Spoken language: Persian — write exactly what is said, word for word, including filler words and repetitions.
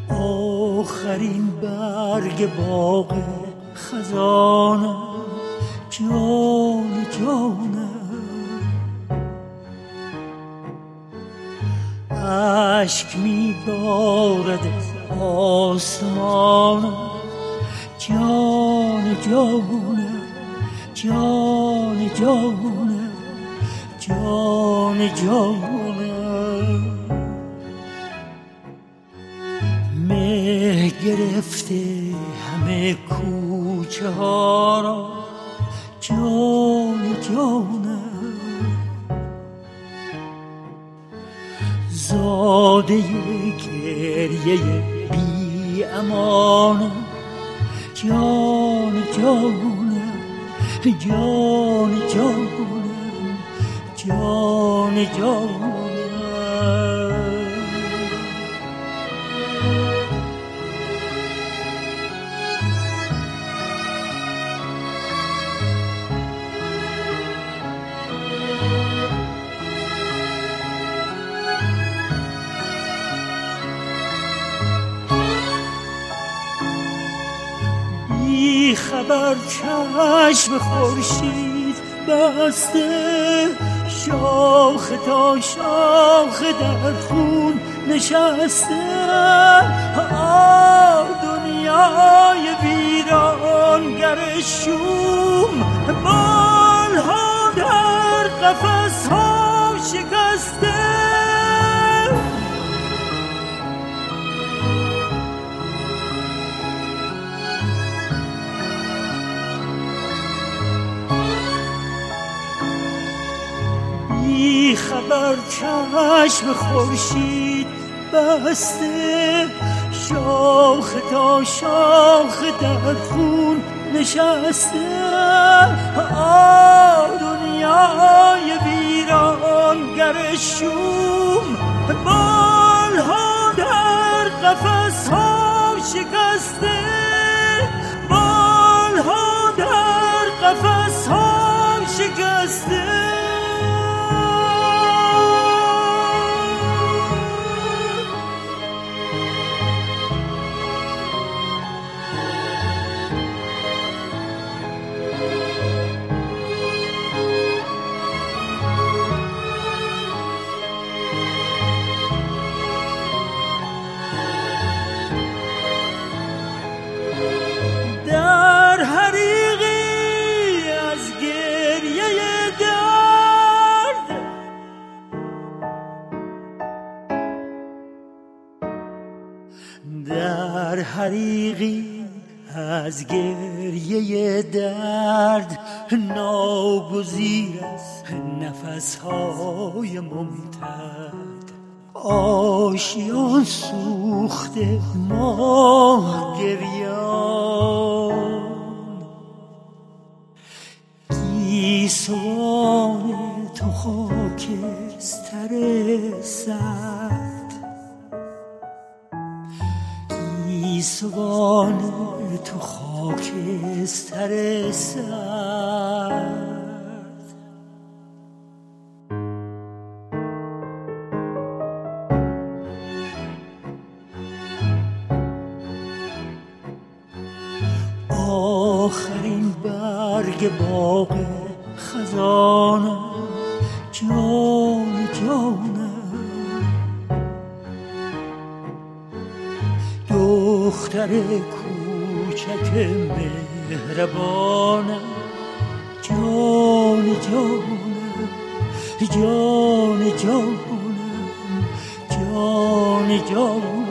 آخرین برگ باغ خزانم، جان جانم، اشک می بارد از آسمانم، جان جانم، جان جانم، جان جانم. مه گرفته همه کوچه ها را، جان جانم، زاده گریه بی امانم، جان جانم، جان جانم، جان جانم. بی خبر چشم خورشید بسته، شاخ تا شاخ در خون نشسته. آه دنیای ویرانگر شوم، بالها در قفس ها شکسته. بی خبر چشم خورشید بسته، شاخ تا شاخ در خون نشسته. آه دنیای ویرانگر شوم، بالها در قفس ها شکسته، بالها در قفس ها شکسته. در حریقی از گریه درد، ناگزیر از نفسهای ممتد. آشیان سوخته ماه گریان، گیسوان تو خاکستر سرد، گیسوان تو خاکستر سرد. آخرین برگ باغ خزانم، جان جانم، دختر کوچک مهربانم، جان جانم، جان جانم، جان جانم.